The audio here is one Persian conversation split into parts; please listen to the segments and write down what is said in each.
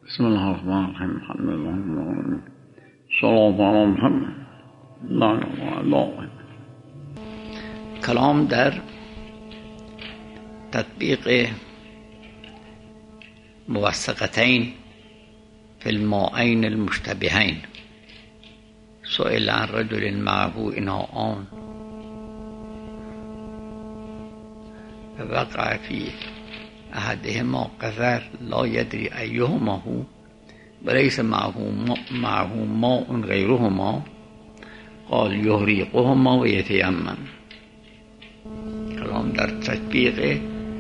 بسم الله الرحمن الرحیم. الحمد لله صلی علی محمد. لا اله الا الله. کلام در تطبیق موثقتین فی الماءین المشتبهین. سئل عن رجل معه اناءان فوقع فی احدهما قذر لا يدري أيهما هو وليس معه ماء غيرهما قال يهريقهما ويتيمم. کلام در تطبیق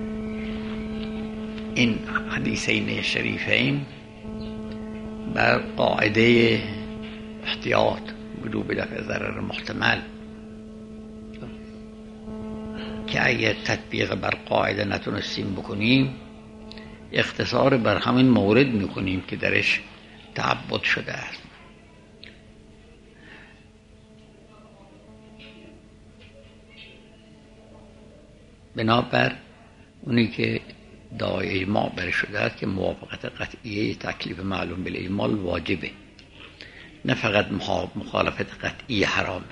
این حدیثین شریفین بر قاعده احتیاط وجوب دفع ضرر محتمل که اگه تطبیق بر قاعده نتونستیم بکنیم اختصار بر همین مورد میکنیم که درش تعبد شده است. بنابر اونی که دعای اجماع بر شده است که موافقت قطعیه تکلیف معلوم بالاجمال واجبه، نه فقط مخالفت قطعی حرامه.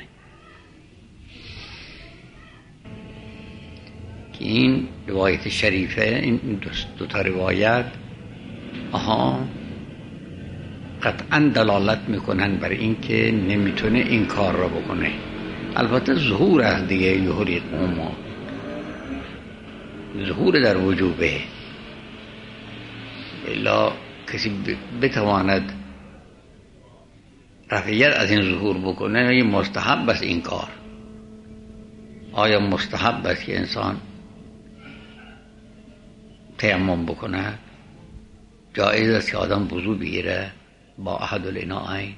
که این روایت شریفه، این دو تا روایت قطعا دلالت میکنن بر این که نمیتونه این کار را بکنه. البته ظهور از دیگه یهریقهما، ظهور در وجوبه، الا کسی بتواند رفعیت از این ظهور بکنه یه مستحب است این کار. آیا مستحب است که انسان تیمم بکنه؟ جایز است که آدم وضو بگیره با احد الاناءین؟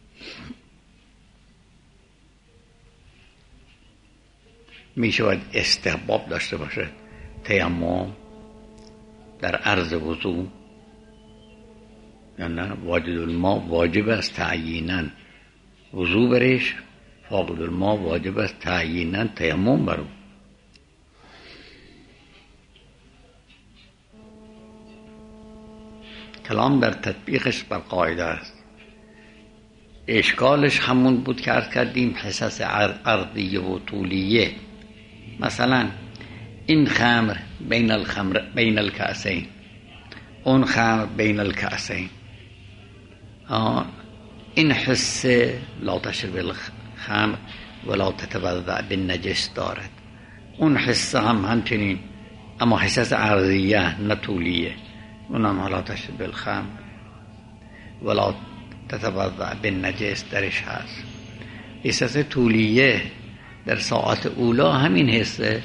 می شود استحباب داشته باشد تیمم در عرض وضو یا نه؟ واجد الماء واجب است تعیینا وضو برش، فاقد الماء واجب است تعیینا تیمم برو. کلام در تطبیقش بر قاعده است. اشکالش همون بود که عرض کردیم، حساس عرضیه و طولیه. مثلا این خمر بین الکأسین، اون خمر بین الکأسین. این حسه لا تشرب الخمر ولا تتوضأ بالنجس دارد، اون حسه هم همچنین، اما حساس عرضیه نه طولیه. اونم لا تشرب الخمر ولا تتوضأ بالنجس درش هست. حساس طولیه در ساعت اولا همین حسه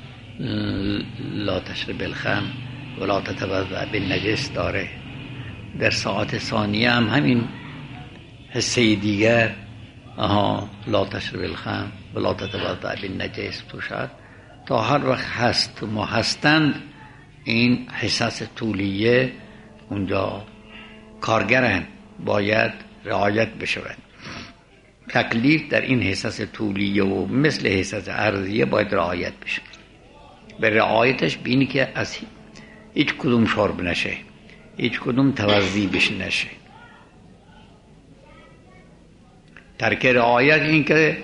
لا تشرب الخمر ولا تتوضأ بالنجس داره. در ساعت ثانیه هم همین حسه دیگر لا تشرب الخمر ولا تتوضأ بالنجس تو شد. تا هر وقت هست ما هستند این حساس طولیه اونجا کارگرن، باید رعایت بشود. تکلیف در این حساس طولیه و مثل حساس عرضیه باید رعایت بشه. به رعایتش بینی که از هیچ کدوم شرب نشه، هیچ کدوم توضیح بش نشه. ترک رعایت این که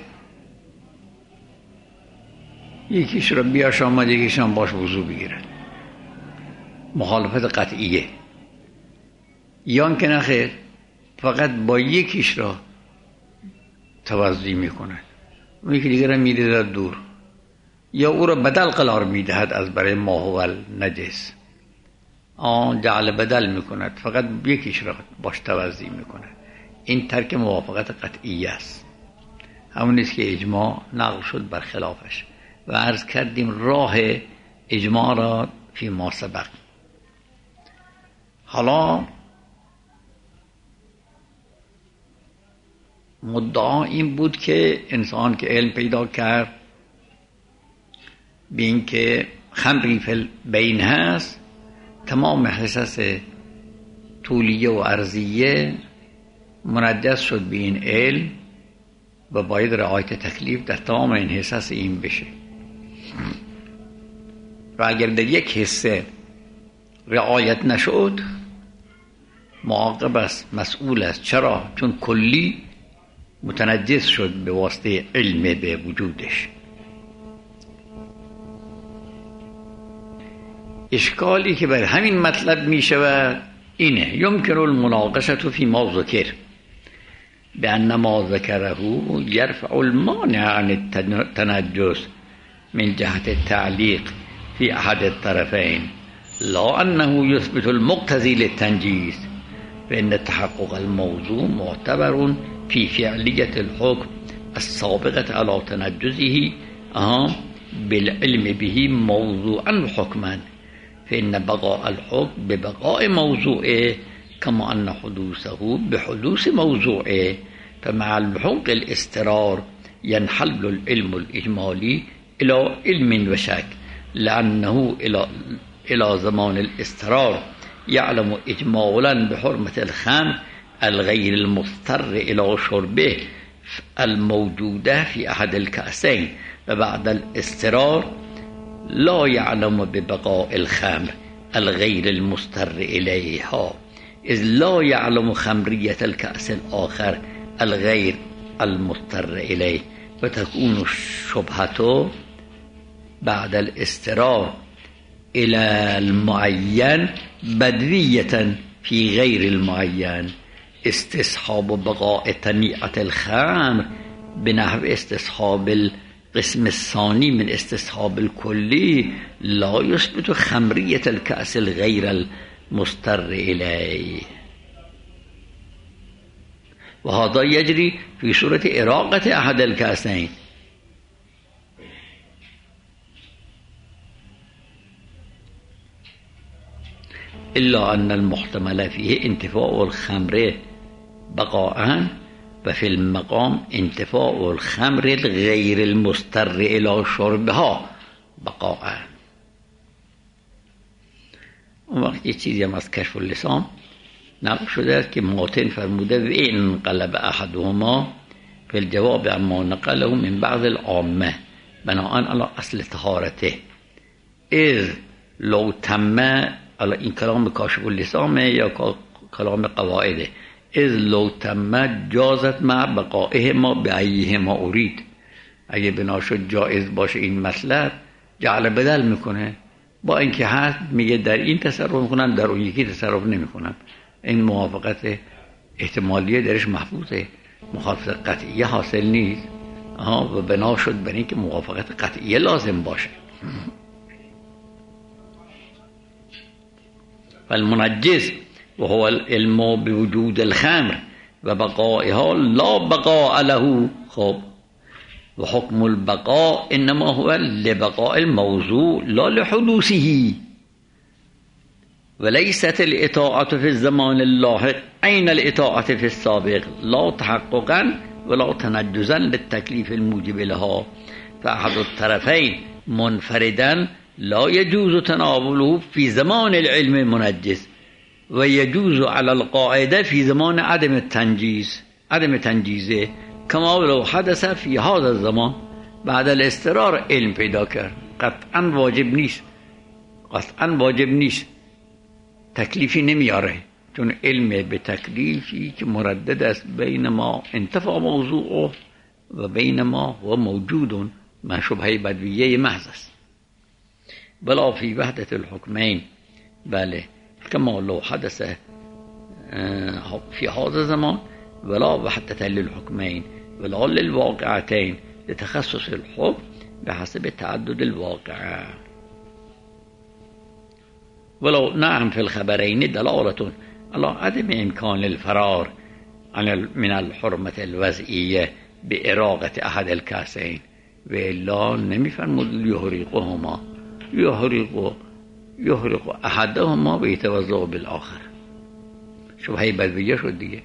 یکیش رو بیاش آمد یکیش هم باش وضو بگیره، مخالفت قطعیه. یا که نخیر فقط با یکیش را توضیح میکنه، اون یکی دیگر را میریزد دور، یا او را بدل قرار میدهد از برای ماهو نجس، جعل بدل میکند، فقط یکیش را باش توضیح میکنه. این ترک موافقت قطعی است، همون نیست که اجماع نقل شد بر خلافش. و عرض کردیم راه اجماع را فی ما سبق. حالا مدعا این بود که انسان که علم پیدا کرد به این که خمری فی بین هست، تمام حساس طولیه و عرضیه منجس شد به این علم و باید رعایت تکلیف در تمام این حساس این بشه. و اگر در یک حصه رعایت نشد معاقب است، مسئول است. چرا؟ چون کلی متنجس شد به واسطه علم به وجودش. اشکالی که بر همین مطلب می شود اینه: یمکن المناقشه فی ما ذکر بأن ما ذکره یرفع المانع عن التنجس من جهت التعلیق في أحد الطرفين، لا أنه يثبت المقتضي للتنجيز، فإن تحقق الموضوع معتبر في فعلية الحكم السابقة على تنجزه بالعلم به موضوعا حكما، فإن بقاء الحكم ببقاء موضوعه كما أن حدوثه بحدوث موضوعه، فمع لحوق الاضطرار ينحل العلم الإجمالي إلى علم وشك، لأنه إلى زمان الاضطرار يعلم إجمالا بحرمة الخمر الغير المضطر إلى شربه الموجودة في أحد الكأسين، وبعد الاضطرار لا يعلم ببقاء الخمر الغير المضطر إليها، إذ لا يعلم خمرية الكأس الآخر الغير المضطر إليه، فتكون الشبهة بعد الاضطرار إلى المعين بدوية في غير المعين، استصحاب بقاء تنيئة الخمر بنحو استصحاب القسم الثاني من استصحاب الكلي لا يثبت خمرية الكأس الغير المضطر إليه، وهذا يجري في صورة إراقة أحد الكأسين. إلا أن المحتمل فيه انتفاء الخمر بقاءً، وفي المقام انتفاء الخمر الغير المضطر إلى شربها بقاءً. اون وقت یه چیزی هم از کشف اللسان نقل شده است که ماتن فرموده و این قلب احدهما فی الجواب اما نقله من بعض العامه بناءً على اصل طهارته، اذ لو تم، این کلام کاشف اللسان یا کلام قواعده، اذ لو تم جازت مع بقائهما بأیهما ارید، اگه بنا شد جایز باشه این مطلب جعل بدل میکنه، با اینکه هست میگه در این تصرف میکنم در اون یکی تصرف نمیکنم. این موافقت احتمالیه درش محفوظه، مخالفت قطعیه حاصل نیست و بنا شد برای اینکه موافقت قطعیه لازم باشه. فالمنجز وهو العلم بوجود الخمر و بقائها لا بقاء له، خب و حکم البقاء انما هو لبقاء الموضوع لا لحدوثه، وليست الإطاعة في الزمان اللاحق عين الإطاعة في السابق، لا تحققا ولا تنجزا للتكليف الموجب لها، فأحد الطرفين منفردا لا يجوز تناوله في زمان العلم المنجز، ويجوز على القاعدة في زمان عدم تنجيزه، كما لو حدث في هذا الزمان بعد الاضطرار علم پیدا کرد. قطعا واجب نیست، تکلیفی نمیاره، چون علم به تکلیفی که مردد است بین ما انتفاع موضوعه و بین ما و موجود ما شبهه بدویه محض است. بلا فی وحدت الحکمین، بله كما لو حدث في هذا الزمان، ولا وحدة للحكمين ولا للواقعتين لتخصص الحكم بحسب تعدد الواقع، ولو نعم في الخبرين دلالة على عدم إمكان الفرار من الحرمة الوضعية بإراقة أحد الكاسين، وإلا نمیفرمود يحرقهما، يحرق أحدهما ويتوضأ بالآخر. شبهه بدویه شد دیگه.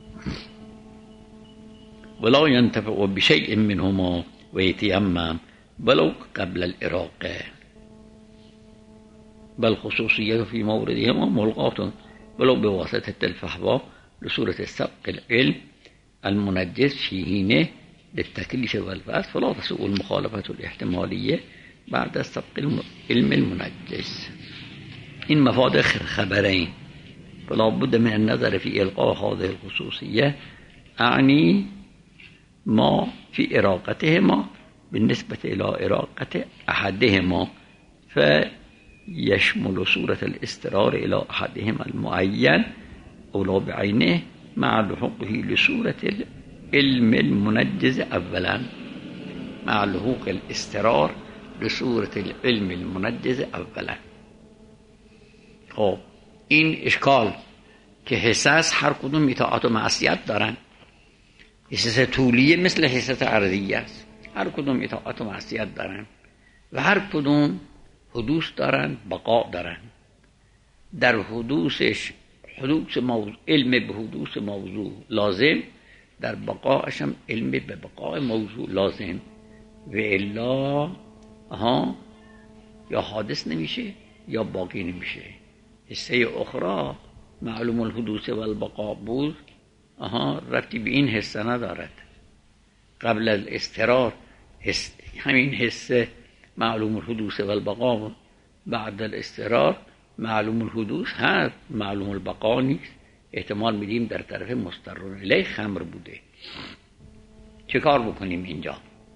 ولا ينتفع بشيء منهما ويتيمم ولو قبل الإراقة، بل خصوصية في موردهما ملغاة ولو بواسطة الفحوى لصورة السبق العلم المنجز فيهن للتكليف والفاس، فلا تسوء المخالفة الاحتمالية بعد السبق العلم المنجز. این مفاد خبرین فلا بد من النظر في إلقاء هذه الخصوصية، أعني ما في إراقتهما بالنسبة إلى إراقة أحدهما، فيشمل صورة الاسترار إلى أحدهما المعين أو لا بعينه مع لحوقه لصورة العلم المنجز أولا، مع لحوق الاسترار لصورة العلم المنجز اولا. خب این اشکال که حساس هر کدوم اطاعت و معصیت دارن، حساس طولیه مثل حساس عرضیه است، هر کدوم اطاعت و معصیت دارن و هر کدوم حدوث دارن، بقا دارن. در حدوثش علم به حدوث موضوع لازم، در بقاش هم علم به بقاء موضوع لازم، و الا یا حادث نمیشه یا باقی نمیشه. حصه اخرى معلوم الحدوث و البقاء بود، ربطی به این حصه ندارد. قبل الاسترار همین حصه معلوم الحدوث و البقاء، بعد الاسترار معلوم الحدوث هست، معلوم البقاء نیست. احتمال میدیم در طرف مسترون الیه خمر بوده. چه کار بکنیم اینجا؟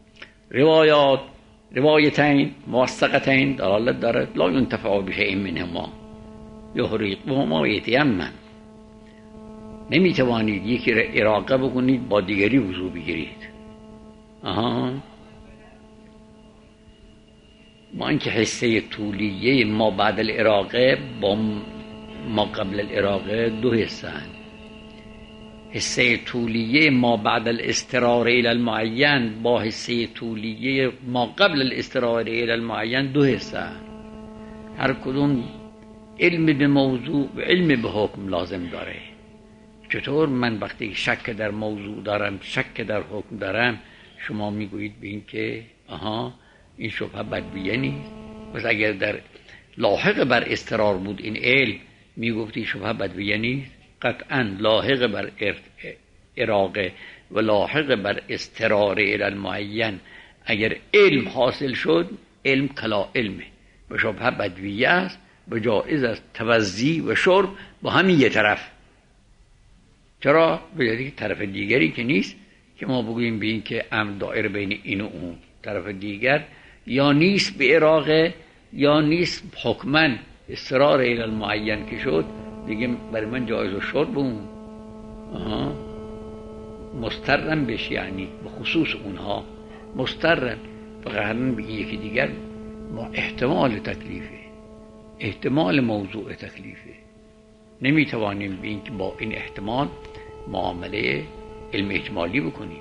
روایتین موثقتین دلالت دارد لا ينتفع بشیء منهما یحرقهما و یتیمم. نمیتوانید یکی را اراقه بکنید با دیگری وضو بگیرید. ما اینکه حصه طولیه ما بعد الاراقه با ما قبل الاراقه دو حصه هست. حصه طولیه ما بعد الاسترار الى المعین با حصه طولیه ما قبل الاسترار الى المعین دو حصه هست. هر کدوم علم به موضوع و علم به حکم لازم داره. چطور من وقتی شک در موضوع دارم، شک در حکم دارم، شما میگویید به این که این شبهه بدویه نیست؟ پس اگر در لاحق بر استرار بود این علم، میگفتی شبهه بدویه نیست؟ قطعا لاحق بر اراقه و لاحق بر استرار الى المعین اگر علم حاصل شد، علم کلا علمه و شبهه بدویه است و جایز است توزی و شرب با همین یه طرف. چرا؟ به طرف دیگری که نیست که ما بگوییم به این که امر دائر بین این و اون. طرف دیگر یا نیست به اراقه یا نیست حکمن استرار الى المعین که شد، دیگه برای من جایز و شرب به اون مسترن بشه، یعنی به خصوص اونها مسترن. فقط به یکی دیگر ما احتمال تکلیفه، احتمال موضوع تکلیفه، نمیتوانیم به این که با این احتمال معامله علم اجمالی بکنیم.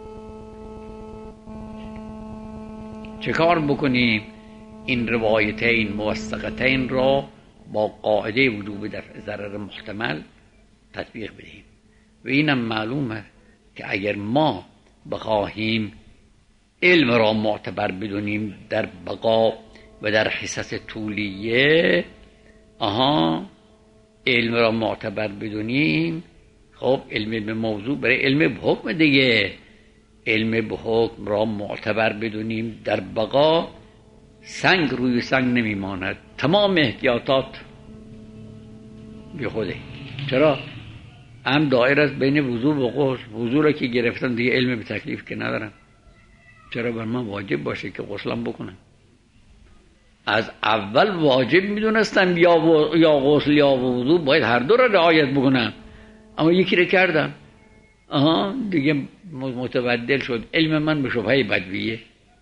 چه کار بکنیم؟ این روایتین موثقتین را با قاعده وجوب دفع ضرر محتمل تطبیق بدهیم. و اینم معلومه که اگر ما بخواهیم علم را معتبر بدونیم در بقا و در حصص طولیه، علم را معتبر بدونیم، خب علم به موضوع برای علم به حکم دیگه. علم به حکم را معتبر بدونیم در بقا، سنگ روی سنگ نمیماند، تمام احتیاطات بی خوده. چرا؟ هم دایر است بین وضو و غسل. وضو را که گرفتن دیگه علم به تکلیف که ندارم، چرا بر من واجب باشه که غسلم بکنم؟ از اول واجب میدونستم یا غسل یا وضو باید هر دو را رعایت بکنم، اما یکی را کردم دیگه متبدل شد. علم من به شبهه بدویه.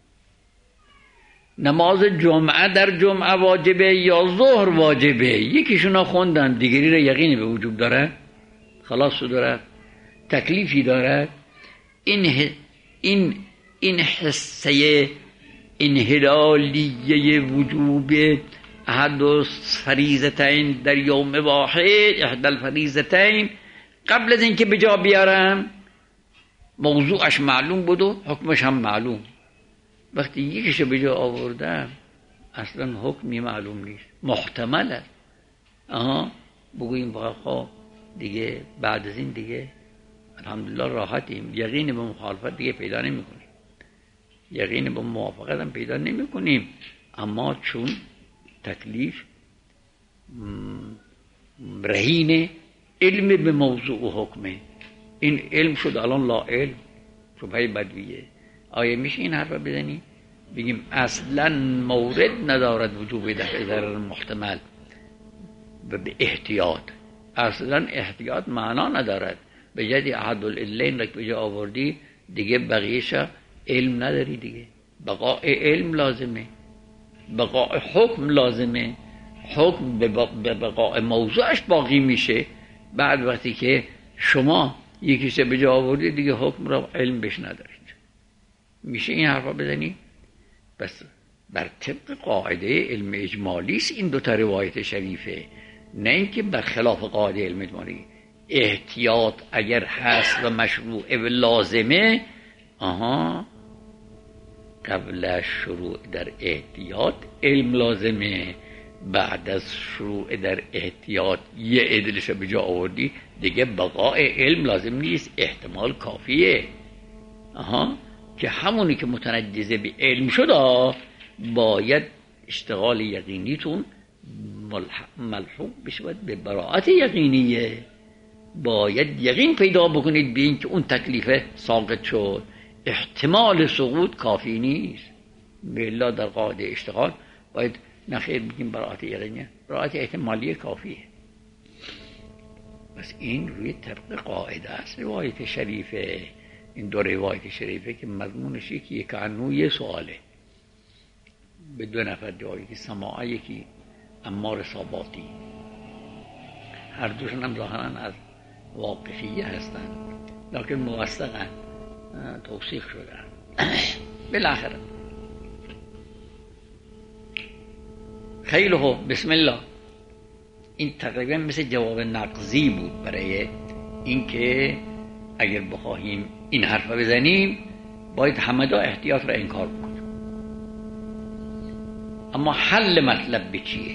نماز جمعه در جمعه واجبه یا ظهر واجبه، یکیشونا خوندن، دیگری را یقینی به وجوب داره، خلاص داره، تکلیفی داره. این حصه انحلالیه وجوب احد فریضتین در یوم واحد، احد الفریضتین، قبل از اینکه به جا بیارم موضوعش معلوم بود و حکمش هم معلوم. وقتی یکیشو به جا آوردم اصلا حکمی معلوم نیست، محتمل است. بگوییم واقعا دیگه بعد از این دیگه الحمدلله راحتیم، یقین به مخالفت دیگه پیدا نمی کنیم، یقین به موافقت هم پیدا نمی کنیم. اما چون تکلیف رهین علم به موضوع و حکمه. این علم شد الان لا علم، شبهه بدویه. آیا میشه این حرف بزنی؟ بگیم اصلا مورد ندارد وجوب دفع ضرر محتمل و به احتیاط. اصلا احتیاط معنا ندارد. به جدی احد العلین را که به جا آوردی دیگه بقیهش علم نداری دیگه. بقاء علم لازمه، بقاء حکم لازمه. حکم به بقاء موضوعش باقی میشه. بعد وقتی که شما یکیش به جا آوردی دیگه حکم را علم بهش ندارید. میشه این حرفا بزنی؟ بس بر طبق قاعده علم اجمالی است این دوتا روایت شریفه، نه اینکه بر خلاف قاعده علم اجمالی. احتیاط اگر هست و مشروع و لازمه، قبل از شروع در احتیاط علم لازمه. بعد از شروع در احتیاط یه عدلش به جا آوردی دیگه بقاء علم لازم نیست، احتمال کافیه. که همونی که متنجزه به علم شده باید اشتغال یقینیتون ملحوق بشود به براءت یقینیه. باید یقین پیدا بکنید به این که اون تکلیف ساقط شد. احتمال سقوط کافی نیست. بالله در قاعده اشتغال باید نخیر بگیم براءت یقینیه، براءت احتمالی کافیه. بس این روی طبق قاعده است روایت شریفه. این دو روایت شریفه که مضمونش یکی کانو یه سواله به دو نفر جایی که سماعه، یکی عمار صاباتی، هر دوشون هم ظاهرا از واقفیه هستن لکن موثقن، توثیق شدن. بالاخره خیلی خوب، بسم الله. این تقریبا مثل جواب نقضی بود برای اینکه اگر بخواهیم این حرف بزنیم باید همه احتیاط را انکار بکنیم. اما حل مطلب به چیه؟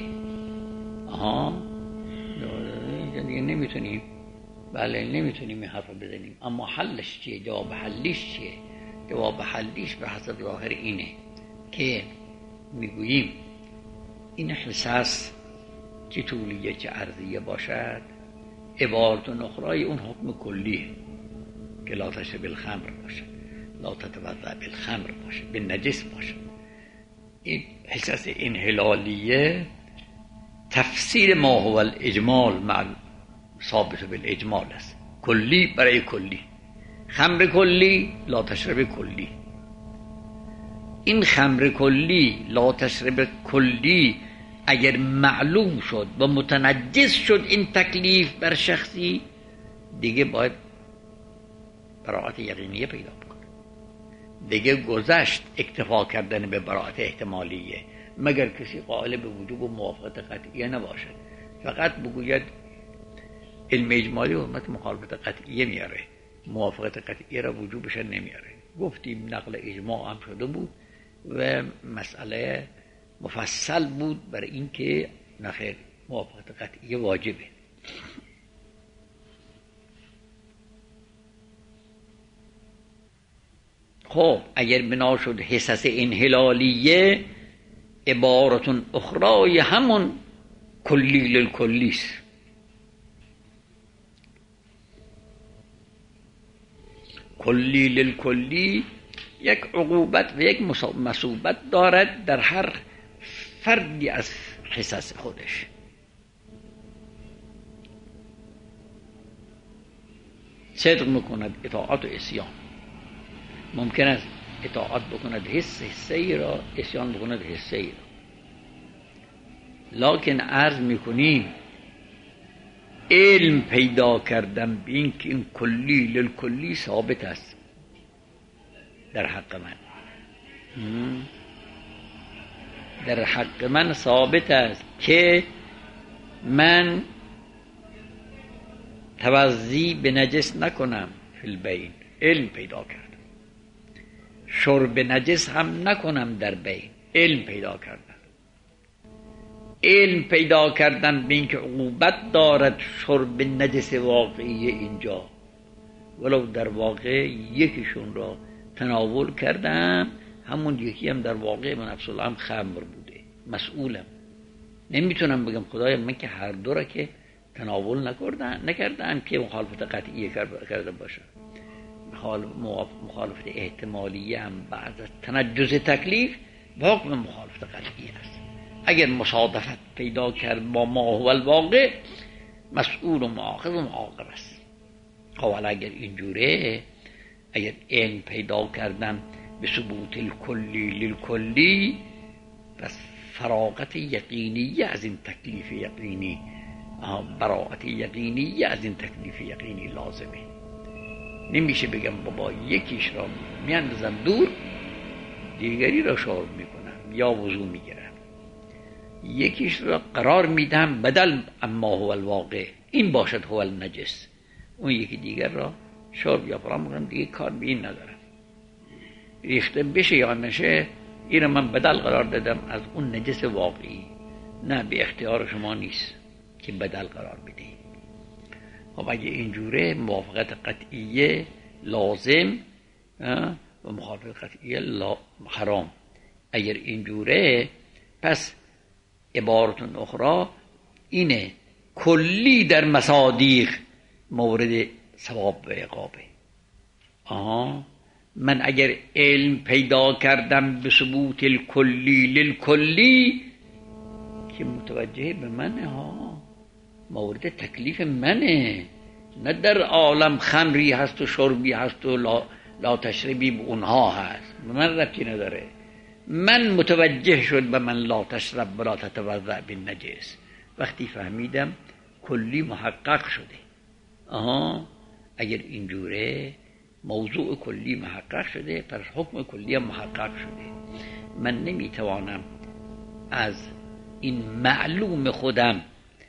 دیگه نمیتونیم، بله نمیتونیم این حرف بزنیم. اما حلش چیه؟ جواب حلیش چیه؟ جواب حلیش به حسب ظاهر اینه که میگوییم این حساس چه طولیه چه عرضیه باشد، عبارت اخرای اون حکم کلیه که لا تشرب الخمر باشه، لا تتوضا بالخمر باشه، به نجس باشه. این حساس انحلالیه تفسیر ما هو الاجمال مع ثابت بالاجمال است. کلی برای کلی، خمر کلی لا تشرب کلی. این خمر کلی لا تشرب کلی اگر معلوم شد و متنجس شد این تکلیف بر شخصی، دیگه باید براءت یقینیه پیدا بکنه. دیگه گذشت اکتفا کردن به براءت احتمالیه، مگر کسی قائل به وجوب و موافقت قطعیه نباشد. فقط بگوید علم اجمالی حرمت مخالفت قطعیه میاره، موافقت قطعیه را وجوبش نمیاره. گفتیم نقل اجماع هم شده بود و مسئله مفصل بود برای اینکه نخیر موافقت قطعیه واجبه. خب اگر بنا شد حساس انحلالیه، عبارتون اخرای همون کلی للکلیست. کلی للکلی یک عقوبت و یک مثوبت دارد در هر فردی از حساس خودش. صدق میکند اطاعت و عصیان. ممکن است اطاعت بکند حسه ای را، عصیان بکند حسه ای را. لکن عرض میکنیم علم پیدا کردن به این که این کلی للکلی ثابت است در حق من. در حق من ثابت است که من توضی به نجس نکنم فی البین. علم پیدا کردم. شرب نجس هم نکنم در بین. علم پیدا کردم. علم پیدا کردن به این که عقوبت دارد شرب نجس واقعی اینجا، ولو در واقع یکیشون را تناول کردم، همون یکی هم در واقع من نفس الامر خمر بوده، مسئولم. نمیتونم بگم خدایا من که هر دو را که تناول نکردن که مخالفت قطعیه کرده باشن. مخالفت احتمالیه هم بعد از تنجز تکلیف به حکم مخالفت قطعی است. اگر مصادفت پیدا کرد با ما هو الواقع، مسئول و مؤاخذ و معاقب است. خب اگر اینجوره، اگر علم پیدا کردن به ثبوت الکلی للکلی، پس فراغت یقینیه از این تکلیف یقینی، براءت یقینیه از این تکلیف یقینی لازمه. نمیشه بگم بابا یکیش را میاندازم دور، دیگری را شرب میکنم یا وضو میگیرم، یکیش را قرار میدم بدل اما هو الواقع، این باشد هو النجس، اون یکی دیگر را شرب یا فرام میکنم، دیگه کار به این ندارم. ریخته بشه یا نشه، این را من بدل قرار دادم از اون نجس واقعی. نه، به اختیار شما نیست که بدل قرار بدهید. خب اگه اینجوره موافقت قطعیه لازم و مخالفت قطعیه حرام. اگر اینجوره پس عبارت اخرى اینه کلی در مصادیق مورد ثواب و عقابه. من اگر علم پیدا کردم به ثبوت الکلی للکلی که متوجه به منه، مورد تکلیف منه، نه در عالم خمری هست و شربی هست و لا تشربی به اونها هست، به من ربطی نداره. من متوجه شد به من لا تشرب ولا تتوضأ بالنجس، وقتی فهمیدم کلی محقق شده. اگر اینجوره موضوع کلی محقق شده، پس حکم کلی هم محقق شده. من نمیتوانم از این معلوم خودم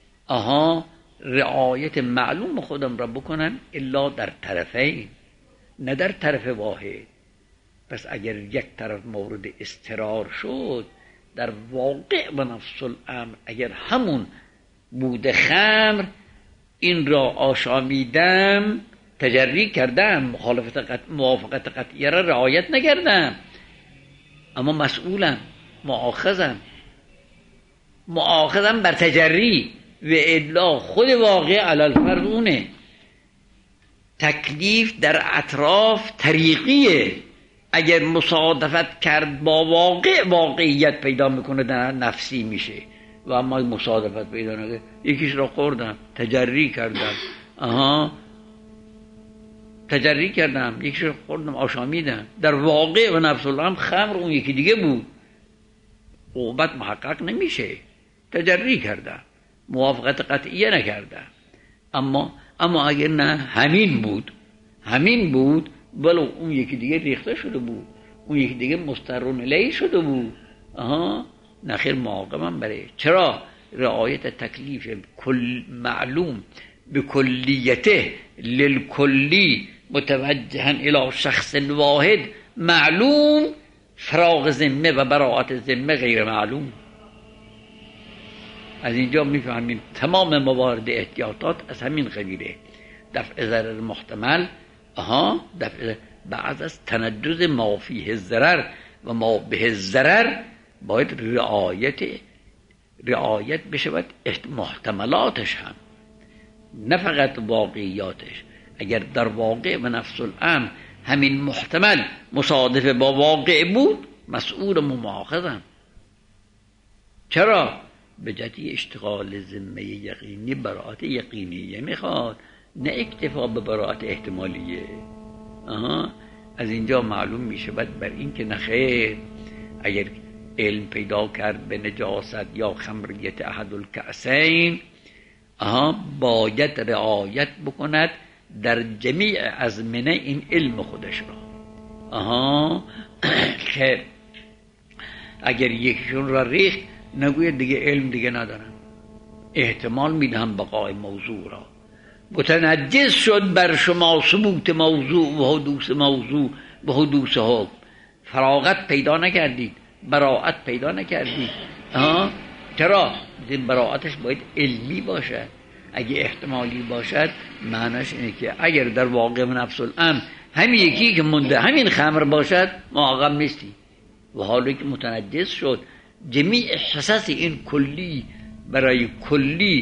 رعایت معلوم خودم را بکنم الا در طرفین، نه در طرف واحد. پس اگر یک طرف مورد اضطرار شد، در واقع و نفس الامر اگر همون بود خمر، این را آشامیدم، تجری کردم، موافقت قطعیه را رعایت نکردم، اما مسئولم، مؤاخذم بر تجری و الا خود واقع علی الفرض اونه. تکلیف در اطراف طریقیه، اگر مصادفت کرد با واقع واقعیت پیدا میکنه، در نفسی میشه. و اما مصادفت پیدا نکنه، یکیش را خوردم، تجری کردم، یکیش را خوردم، آشامیدم، در واقع و نفس الامر خمر اون یکی دیگه بود، عقوبت محقق نمیشه. تجری کردم، موافقت قطعیه نکردم. اما اگر نه همین بود ولو اون یکی دیگه ریخته شده بود، اون یکی دیگه مسترون الیه شده بود، نخیر معاقبم بره. چرا؟ رعایت تکلیف کل معلوم به کلیته للکلی متوجها الی شخص واحد معلوم، فراغ ذمه و براءت ذمه غیر معلوم. از اینجا میفهمیم تمام موارد احتیاطات از همین قبیله. دفع ضرر محتمل، دفع بعض از تنجز ما فیه ضرر و ما به ضرر باید رعایت بشود، محتملاتش هم، نه فقط واقعیاتش. اگر در واقع و نفس الامر همین محتمل مصادف با واقع بود، مسئول و مؤاخذم. چرا؟ به جهتی اشتغال ذمه یقینی براءت یقینیه میخواد، نه اکتفا به براءت احتمالیه. از اینجا معلوم میشه بر این که نخیر، اگر علم پیدا کرد به نجاست یا خمریت احد الکأسین، باید رعایت بکند در جمیع ازمنه این علم خودش را. که اگر یکیشون را ریخت، نگوید دیگه علم دیگه ندارم، احتمال میدهم بقای موضوع را. متنجس شد بر شما ثبوت موضوع و حدوث موضوع و حدوث حکم، فراغت پیدا نکردید، براءت پیدا نکردید. چرا؟ این براءتش باید علمی باشد. اگه احتمالی باشد، معناش اینه که اگر در واقع و نفس الامر همین یکی که مونده همین خمر باشد، معاقب نیستی. و حالی که متنجس شد، جمیع حساس این کلی برای کلی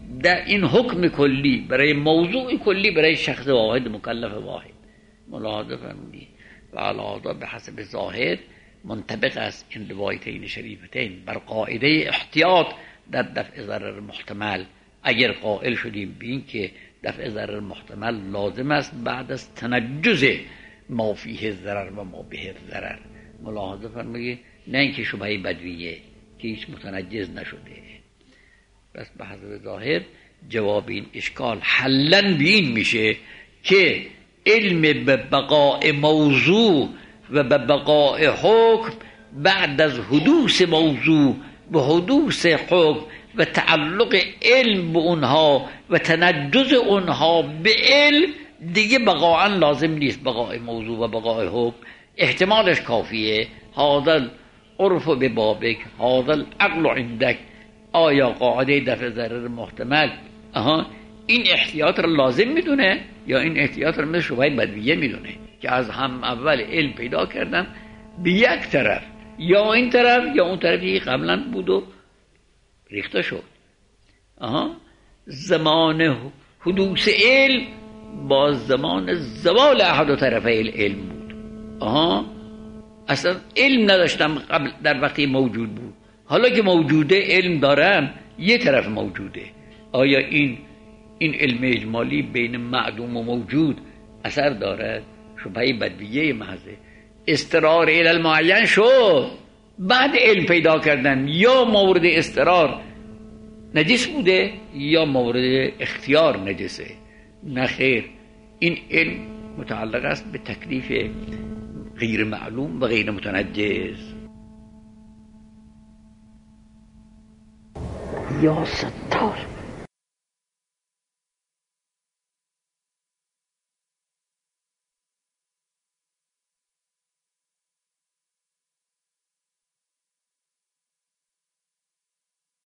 در این حکم کلی برای موضوع کلی برای شخص واحد مکلف واحد ملاحظه فرمودید و علاوه به حسب ظاهر منطبق است این روایتین شریفتین بر قاعده احتیاط در دفع ضرر محتمل. اگر قائل شدیم بین که دفع ضرر محتمل لازم است بعد از تنجز ما فیه ضرر و ما به ضرر، ملاحظه فرمایید، نه اینکه شبهه بدویه که هیچ متنجز نشده. بس به حسب ظاهر جواب این اشکال حلن بین میشه که علم به بقاء موضوع و به بقاء حکم بعد از حدوث موضوع و حدوث حکم و تعلق علم به اونها و تنجز اونها به علم دیگه بقاءً لازم نیست. بقاء موضوع و بقاء حکم احتمالش کافیه. هذا عرف به بابک، هذا العقل عندك. آیا قاعده دفع ضرر محتمل این احتیاط رو لازم میدونه یا این احتیاط رو مثل شبهه بدویه میدونه که از هم اول علم پیدا کردن به یک طرف، یا این طرف یا اون طرفی قبلا بود و ریخته شد. زمان حدوث علم با زمان زوال احد و طرفه علم بود. اصلا علم نداشتم قبل در وقتی موجود بود، حالا که موجوده علم دارم یه طرف موجوده. آیا این علم اجمالی بین معدوم و موجود اثر دارد؟ شبهه بدویه محضه. استقرار الی المعین شد بعد علم پیدا کردن، یا مورد استقرار نجس بوده یا مورد اختیار نجسه. نه خیر، این علم متعلق است به تکلیف غیر معلوم و غیر متنجز. یا ستار